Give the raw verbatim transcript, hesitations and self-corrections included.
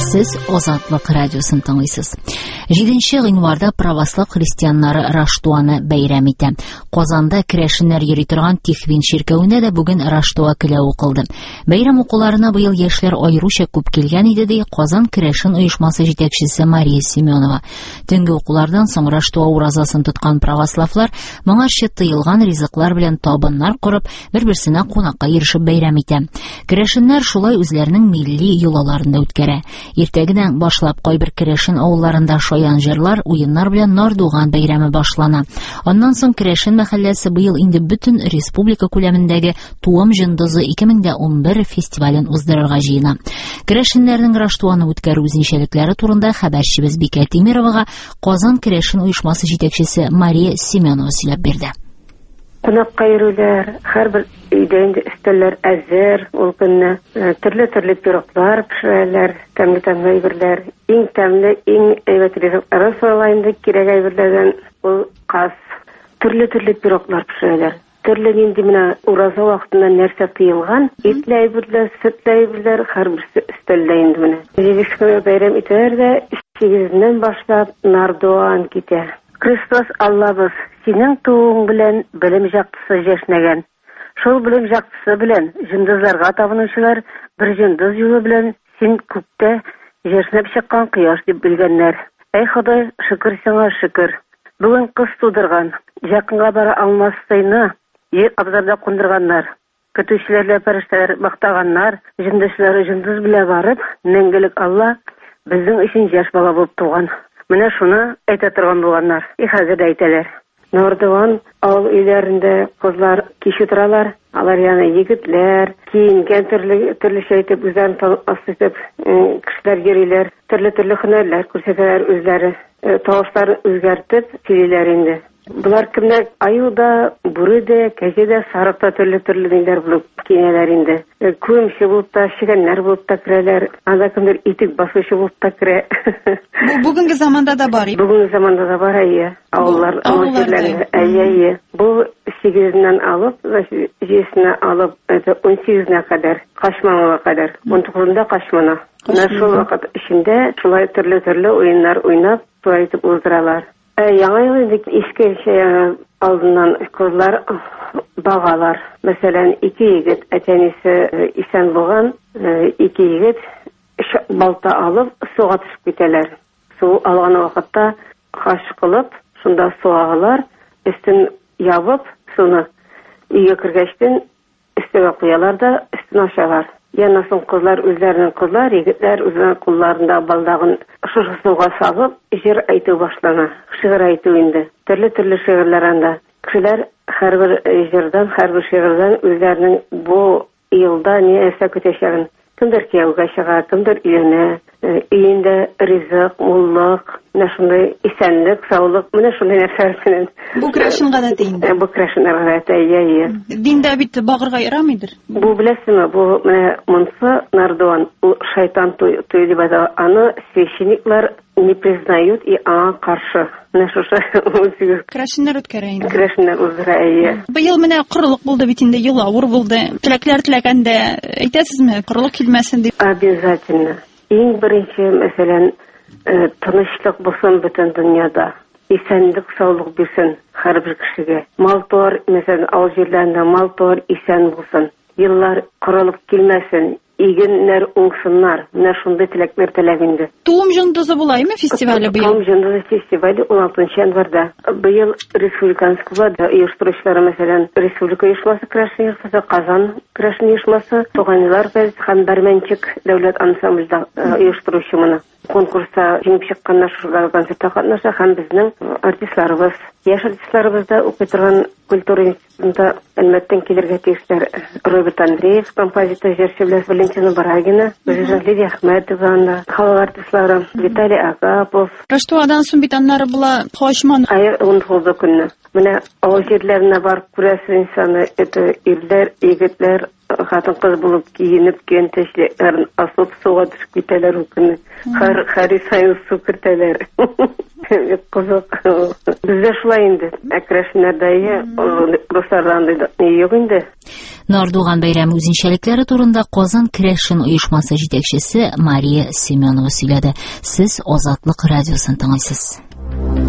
Сез Азатлык радиосын тыңлыйсыз. җиденче гыйнварда православ христианнары Раштуаны бәйрәм итә. Казанда керәшеннәр йөри торган Тихвин ширкәвендә дә бүген Раштуа келә укылды. Бәйрәм укуларына быел яшьләр аеруча күп килгән иде, ди Казан керәшен оешмасы җитәкчесе Мария Семенова. Төнге укулардан соң Раштуа уразасын тоткан православлар моңарчы тыелган ризыклар белән табыннар корып, бер-берсенә кунакка ирешеп бәйрәм итә. Керәшеннәр шулай үзләренең милли юлаларында үткәрә. Иртәгенән башлап кайбер керәшен авылларында шаян җырлар, уеннар белән Нардуган бәйрәме башлана. Аннан соң керәшен мәхәлләсе быел инде бөтен республика күләмендәге Туым җындызы ике мең унбер фестивален уздырырга җыена. Керәшеннәрнең Раштуаны үткәрү үзенчәлекләре турында хәбәрчебез Бикә Тимировага Казан керәшен оешмасы җитәкчесе Мария Семенова сөйләп бирде. Кунакка йөрүләр, һәрбер өйдә инде өстәлләр әзер, ул көнне төрле-төрле пироглар пешерәләр, тәмле-тәмле әйберләр, иң тәмле, иң әйбәт ризыклар сайланды, кирәк әйберләрдән ул каз, төрле-төрле пироглар пешерәләр. Төрле нинди менә ураза вакытында нәрсә тыелган, итле әйберләр, сөтле әйберләр һәрберсе өстәлдә инде менә. Җиденче бәйрәм итәләр дә сигезеннән башлап Нардуан китә. Христос Аллабыз, синең тууың белән белем жактысы җәшнәгән. Шул белем жактысы белән җындызларга табынучылар бер җындыз юлы белән син күктә җәшнәп чыккан кояш дип белгәннәр. Әй Ходай, шөкер сиңа, шөкер. Бүген кыз тудырган, якынга бара алмастыйны ел абзарда кундырганнар. Көтүчеләргә фәрештәләр мактаганнар, җындызлар җындыз белән барып, мәңгелек Алла безнең өчен яшь бала булып туган. Менә шуны әйтә торган булганнар. И хәзер дә әйтәләр. Нардуан авыл өйләрендә кызлар кич утыралар, алар яна егетләр, киенгән төрле төрлечә итеп үзләрен асып кешеләр йөриләр, төрле-төрле һөнәрләр күрсәтәләр үзләре, тавышларын үзгәртеп сөйлиләр инде. Булар кемнәр аюда, бүридә, кәҗәдә, сарыкта төрле-төрле ниләр булып киенәләр инде. Күмче булып та, чигәннәр булып та керәләр, анда кемдер итек басучы булып та керә. Бу бүгенге заманда да бар. Бүгенге заманда да бар, әйе. Авыллар, авылларда, әйе. Бу сигезеннән алып, җидесенә алып, он сигезенә кадәр, Кашманга кадәр, он тугызында Кашмана. Менә шул вакыт эчендә шулай төрле-төрле уеннар уйнап, шулай итеп уздыралар. Яңа ел инде иске алдыннан кызлар багалар. Мәсәлән, ике егет, әтәнисе исән булган, ике егет балта алып суга төшеп китәләр. Су алган вакытта хаш кылып, шунда суагалар, өстен ябып, суны өйгә кергәчтен өстәгә куялар да өстен ачалар. Яннан соң кызлар үзләренең кызлар, егетләр үзләренең кулларында балдагын шушы суга салып, җыр әйтү башлана. Шигырь әйтү инде. Төрле-төрле шигырьләр анда. Кешеләр һәрбер җырдан, һәрбер шигырьдән үзләренең бу елда ни әсә көтәчәген, кемдер кияүгә чыга, кемдер өенә, өендә ризык, муллык, менә шундай исәнлек, саулык, менә шундай нәрсәләр белән. Бу керәшен гадәте инде. Бу керәшен гадәте, әйе. Диндә бит багырга ярамыйдыр. Бу беләсеңме, бу менә монсы Нардуан, ул шайтан туй дип әйтә. Аны священниклар не признают и аңа каршы. Менә шушы керәшеннәр үткәрә инде. Керәшеннәр үздерә, әйе. Быел менә корылык булды бит инде, ел авыр булды. Теләкләр теләгәндә әйтәсезме, корылык килмәсен дип? Обязательно. Иң беренче, мәсәлән, тынычлык булсын бөтен дөньяда. Исәнлек, саулык бирсен һәрбер кешегә. Мал-туар, мәсәлән, авыл җирләрендә мал-туар исән булсын. Еллар корылык килмәсен, игеннәр уңсыннар. Менә шундый теләкләр теләп инде. Туым җындызы булаймы фестивале быел? Туым җындызы фестивале он алтынчы январьда. Быел республиканского оештыручылары, мәсәлән, республика оешмасы керәшен оешмасы, Казан керәшен оешмасы, Туганилар һәм Бәрмәнчек дәүләт ансамбльдә оештыручы моны. Конкурста җиңеп чыкканнар шулар концертта катнаша һәм безнең артистларыбыз, яшь артистларыбыз да укый торган культура институтында әлбәттә килергә тиешләр. Роберт Андреев, композитор, җырчы белән Валентина Барагина, Лидия Әхмәтова, халык артистлары Виталий Агапов. Раштуадан соң бит аннары була Кашман. Ай, он тугызы көнне. Менә авыл җирләренә барып күрәсең инсаны, это ирләр, егетләр, хатын-кыз булып киенеп, киен тешләрен асып суга төшеп китәләр ул көнне. Һәр һәр сайын су кертәләр. Кызык. Бездә шулай инде. Әкрәшнәрдә, русларда юк инде. Нардуган бәйрәме үзенчәлекләре турында Казан Крешин оешмасы җитәкчесе Мария Семенова сөйләде. Сез Азатлык радиосын тыңлыйсыз.